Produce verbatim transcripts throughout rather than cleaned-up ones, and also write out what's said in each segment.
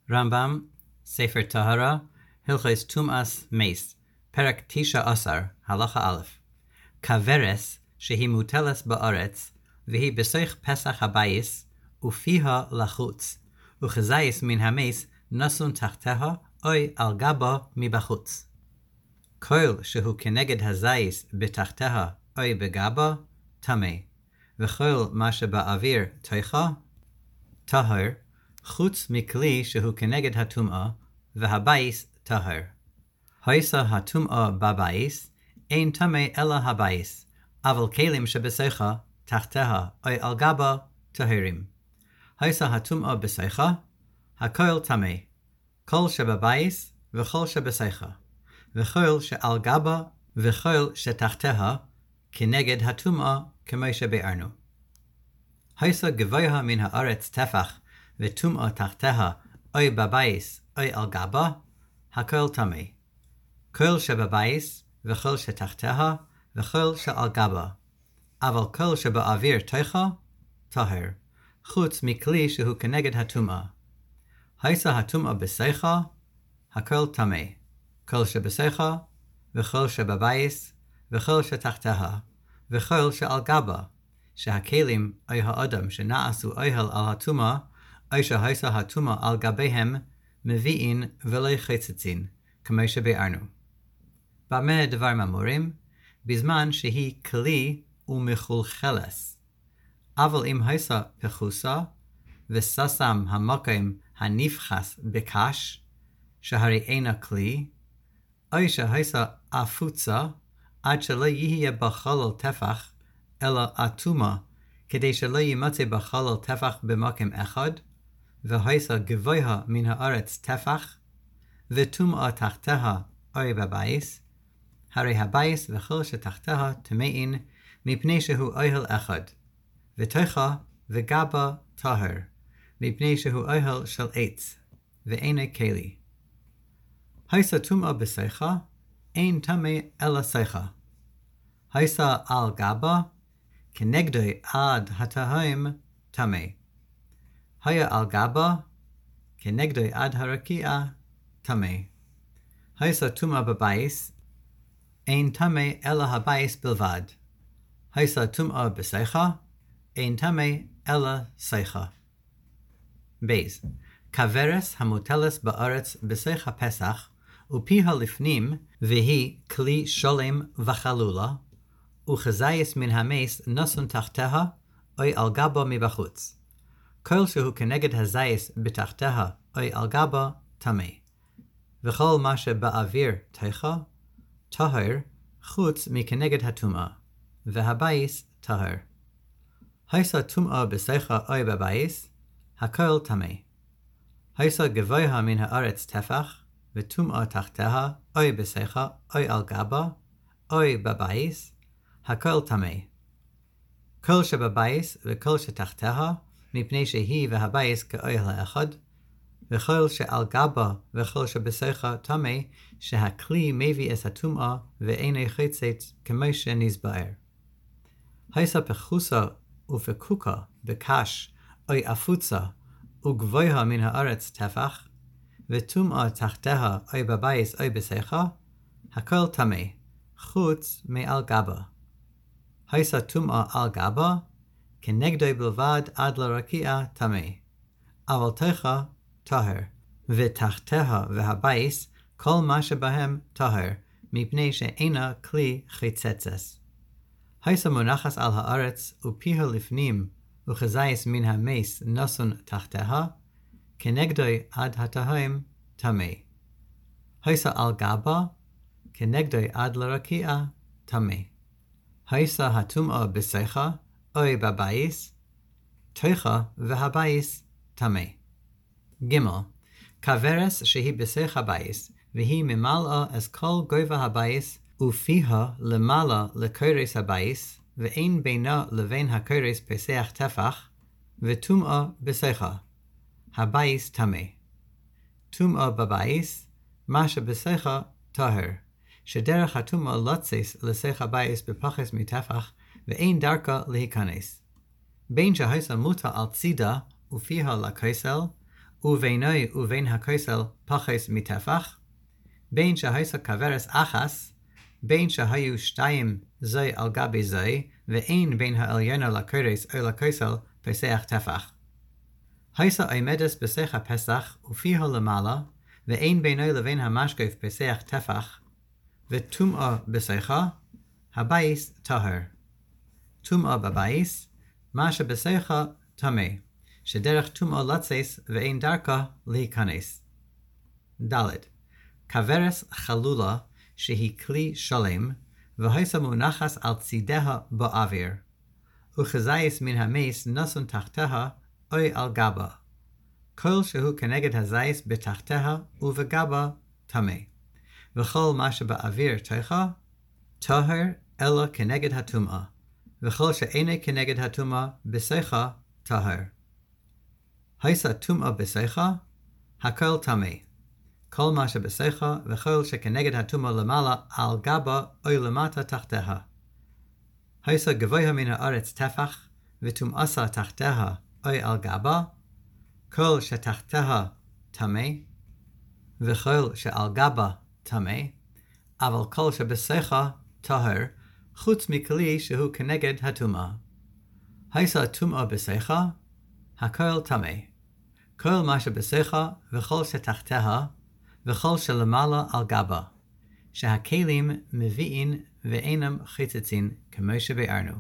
רמב"ם, ספר טהרה, הלכות טומאת מס, פרק תשע עשר, הלכה א'. כברס שהיא מוטלת בארץ, והיא בסך פסח הבייס, ופיה לחוץ, וכזייס מן המס נסון תחתיה, אוי על גבה מבחוץ. כל שהוא כנגד הזייס בתחתיה, אוי בגבה, טמא, וכל מה שבאוויר תוכה, טהר, חוץ מכלי שהוא כנגד הטומאה, והבייס טהר. היסה הטומאה בבייס, אין טמא אלא הבייס, אבל כלים שבסוכה, תחתיה, אוי על גבה, טהרים. היסה הטומאה בסוכה, הכל טמא, כל שבבייס וכל שבסוכה, וכל שעל גבה וכל שתחתיה, כנגד הטומאה כמו שביארנו. היסה גבוה מן הארץ טפח, וטומאה תחתיה, אוי בבייס, אוי על גבה, הכל טמא. כל שבבייס, וכל שתחתיה, וכל שעל גבה. אבל כל שבאוויר תוכה, טהר, חוץ מכלי שהוא כנגד הטומאה. היסה הטומאה בסוכה, הכל טמא. כל שבסוכה, וכל שבבייס, וכל שתחתיה, וכל שעל גבה, שהכלים אוי האדם שנעשו אוהל על הטומאה, אוי שהיסה הטומאה על גביהם, מביאין ולא חצצין, כמו שביארנו. במה דבר אמורים? בזמן שהיא כלי ומחולחלס. אבל אם היסה פחוסה, וססם המקום הנפחס בקש, שהרי אינה כלי, אוי שהיסה אפוצה, עד שלא יהיה בחלל טפח, אלא אטומה, כדי שלא ימצא בחלל טפח במקום אחד, והיסה גבוה מן הארץ טפח, וטומאה תחתיה אוי בבייס, הרי הבייס וכל שתחתיה טמאין, מפני שהוא אוהל אחד, ותוכה וגבה טהר, מפני שהוא אוהל של עץ, ואינו כלי. היסה טומאה בסוכה, אין טמא אלא סוכה. היסה על גבה, כנגדו עד התהום טמא. היה על גבה, כנגדו עד הרקיעה טמא. היסה טומאה בבייס, אין טמא אלא הבייס בלבד. היסה טומאה בסוכה, אין טמא אלא סוכה. בייס, כברס המוטלת בארץ בסוך הפסח, ופיה לפנים, והיא כלי שלם וחלולה, וכזייס מן המס נסון תחתיה, אוי על גבה מבחוץ. כל שהוא כנגד הזייס בתחתיה, אוי על גבה, טמא. וכל מה שבאוויר תוכה, טהר, חוץ מכנגד הטומאה, והבייס טהר. היסה טומאה בסוכה אוי בבייס, הכל טמא. היסה גבוה מן הארץ טפח, וטומאה תחתיה, אוי בסוכה, אוי על גבה, אוי בבייס, הכל טמא. כל שבבייס וכל שתחתיה, מפני שהיא והבייס כאוהל האחד, וכל שעל גבה וכל שבסוכה טמא, שהכלי מביא את הטומאה ואינו חצץ כמו שנסבר. היסה פחוסה ופקוקה בקש, אוי אפוצה, וגבוה מן הארץ טפח, וטומאה תחתיה אוי בבייס אוי בסוכה, הכל טמא, חוץ מעל גבה. היסה טומאה על גבה, כנגדו בלבד עד לרקיעה טמא, אבל תוכה טהר, ותחתיה והבייס, כל מה שבהם טהר, מפני שאינה כלי חצצס. היסה מונחס על הארץ, ופיה לפנים, וכזייס מן המס נסון תחתיה, כנגדו עד התהום טמא. היסה על גבה, כנגדו עד לרקיעה טמא. היסה הטומאה בסוכה, אוי בבייס, תוכה והבייס טמא. ג' כברס שהיא בסוך הבייס, והיא ממלאה אז כל גובה הבייס, ופיה למעלה לקורס הבייס, ואין בינה לבין הקורס פסח טפח, וטומאה בסוכה. הבייס טמא. טומאה בבייס, מה שבסוכה טהר, שדרך הטומאה לצס לסוך הבייס בפחס מטפח, ואין דרכה להיכנס. בין שהיסה מוטה על צידה, ופיה לכסל, ובינוי ובין הכוסל פחס מטפח, בין שהייסה כברס אחס, בין שהיו שתיים זוי על גבי זוי, ואין בין העליונה לקורס או לכוסל פסח טפח. הייסה עומדס בסך הפסח ופיה למעלה, ואין בינו לבין המשקף פסח טפח, וטומאה בסכה, הבייס טהר. טומאה בבייס, מה שבסכה טמא, שדרך טומאה לצייס ואין דרכה להיכנס. ד' כברס חלולה שהיא כלי שלם, והייסה מונחס על צידיה באוויר, וכזייס מן המס נוסון תחתיה אוי על גבה. כל שהוא כנגד הזייס בתחתיה ובגבה טמא. וכל מה שבאוויר תוכה, טהר אלא כנגד הטומאה, וכל שאינו כנגד הטומאה בסכה טהר. הייסה טומאה בסכה, הכל טמא. כל מה שבסכה וכל שכנגד הטומאה למעלה על גבה או למטה תחתיה. הייסה גבוה מן הארץ טפח, וטומאסה תחתיה או על גבה, כל שתחתיה טמא, וכל שעל גבה טמא, אבל כל שבסכה טהר, חוץ מכלי שהוא כנגד הטומאה. הייסה טומאה בסכה, הכל טמא. כל מה שבסכה וכל שתחתיה, וכל שלמעלה על גבה, שהכלים מביאים ואינם חיצצין, כמו שביארנו.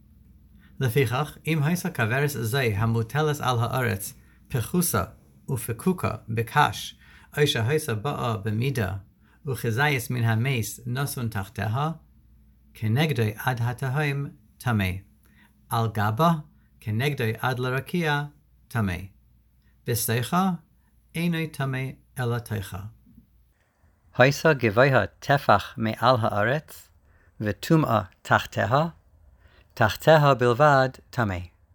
לפיכך, אם הייסה כברס זי המוטלס על הארץ, פחוסה ופקוקה בקש, או שהייסה באה במידה, וכזייס מן המס נוסון תחתיה, כנגדוי עד התהום טמא. על גבה, כנגדוי עד לרקיע טמא. בסכה, אינו טמא אלא תוכה. הייסה גבוה טפח מעל הארץ, וטומאה תחתיה, תחתיה בלבד טמא.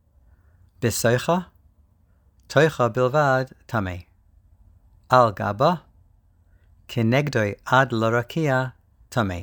בסכה, תוכה בלבד טמא. על גבה, כנגדוי עד לרקיע טמא.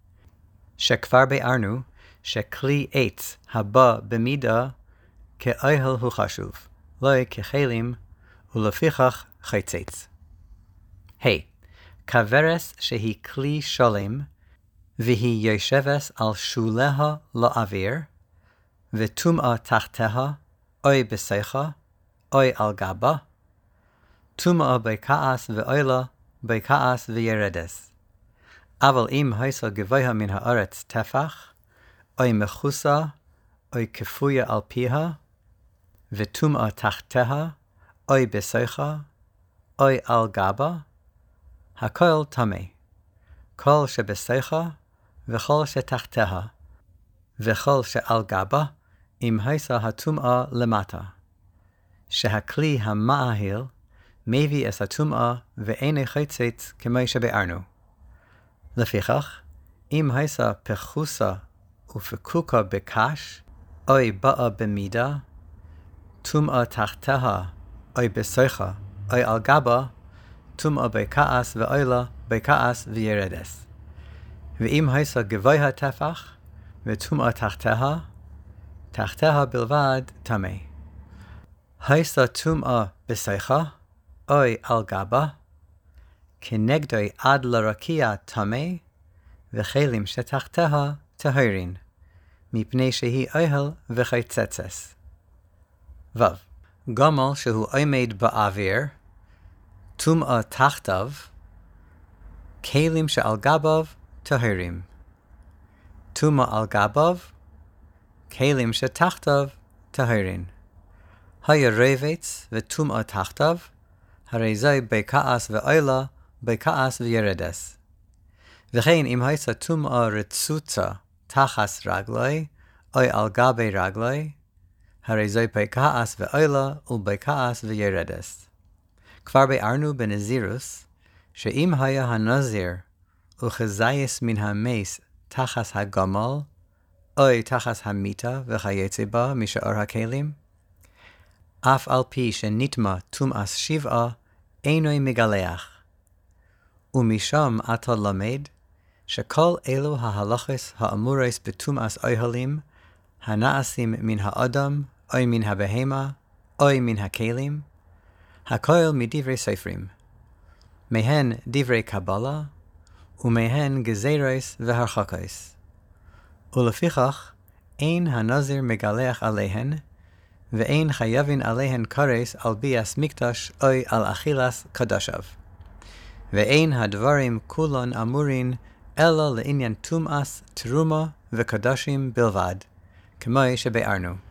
שכבר ביארנו שכלי עץ הבא במידה כאוהל הוא חשוב, לא ככלים, ולפיכך חצץ. היי, כברס שהיא כלי שלם, והיא יושבת על שוליה לאוויר, וטומאה תחתיה, אוי בסכה, אוי על גבה, טומאה בכעס ואוילה, בכעס וירדס. אבל אם הייסה גבוה מן הארץ טפח, אוי מכוסה, אוי כפויה על פיה, וטומאה תחתיה, אוי בסכה, אוי על גבה, הכל טמא. כל שבסכה, וכל שתחתיה, וכל שעל גבה, אם הייסה הטומאה למטה. שהכלי המאהיל, מביא את הטומאה ואינו חצץ כמו שביארנו. לפיכך, אם הייסה פחוסה ופקוקה בקש, אוי באה במידה, טומאה תחתיה, אוי בסכה, אוי על גבה, טומאה בכעס ואוילה, בכעס וירדס. ואם הייסה גבוה טפח, וטומאה תחתיה, תחתיה בלבד טמא. הייסה טומאה בסכה, אוי על גבה, כנגדוי עד לרקיע טמא, וכלים שתחתיה טהרין, מפני שהיא אוהל וחצצס. ו. גמל שהוא עומד באוויר, טומאה תחתיו, כלים שעל גביו טהרים. טומאה על גביו, כלים שתחתיו טהרין. היה רבץ וטומאה תחתיו, הרי זה בכעס ואוילה, בכעס וירדס. וכן אם הייתה טומאה רצוצה תחת רגלי, אוי על גבי רגלי, הרי זה בכעס ואוילה ובכעס וירדס. כבר ביארנו בנזירוס, שאם היה הנזיר וכזייס מן המס תחת הגמל, אוי תחת המיטה וכיוצא בה משאר הכלים, אף על פי שנטמא טומאת שבעה, אינו מגלח. ומשם אתה למד, שכל אלו ההלכות האמורות בטומאת אוהלים, הנעשים מן האדם, או מן הבהמה, או מן הכלים, הכל מדברי סופרים. מהן דברי קבלה, ומהן גזירוס והרחקוס. ולפיכך, אין הנזיר מגלח עליהן, ואין חייבין עליהן קורס על ביאס מקדש או על אכילס קדשיו. ואין הדברים כולן אמורין אלא לעניין טומאס, תרומה וקדשים בלבד, כמו שבארנו.